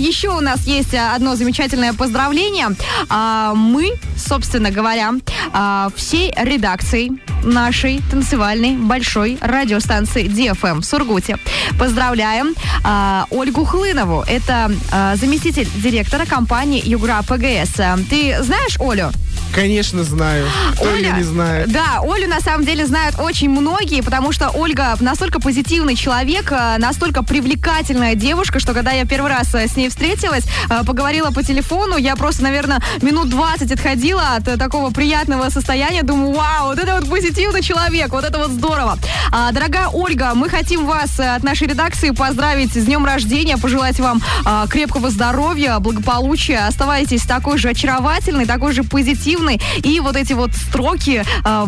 еще у нас есть одно замечательное поздравление. Мы, собственно говоря, всей редакцией нашей танцевальной большой радиостанции DFM в Сургуте поздравляем Ольгу Хлынову. Это заместитель директора компании Югра ПГС. Ты знаешь Олю? Конечно, знаю. Кто ее не знает? Да, Олю на самом деле знают очень многие, потому что Ольга настолько позитивный человек, настолько привлекательная девушка, что когда я первый раз с ней встретилась, поговорила по телефону, я просто, наверное, минут 20 отходила от такого приятного состояния. Думаю, вау, вот это вот позитивный человек, вот это вот здорово. Дорогая Ольга, мы хотим вас от нашей редакции поздравить с днем рождения, пожелать вам крепкого здоровья, благополучия. Оставайтесь такой же очаровательной, такой же позитивной. И вот эти вот строки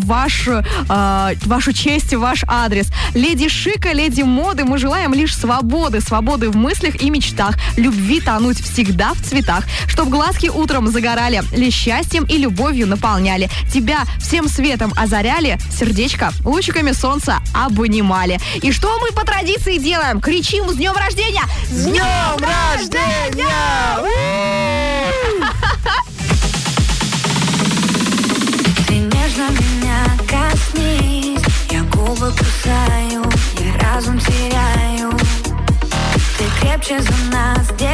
вашу честь, ваш адрес. Леди шика, леди моды, мы желаем лишь свободы. Свободы в мыслях и мечтах. Любви тонуть всегда в цветах. Чтоб глазки утром загорали, лишь счастьем и любовью наполняли. Тебя всем светом озаряли, сердечко лучиками солнца обнимали. И что мы по традиции делаем? Кричим с днем рождения! С днем рождения! Меня коснись, я губы кусаю, я разум теряю. Ты крепче за нас,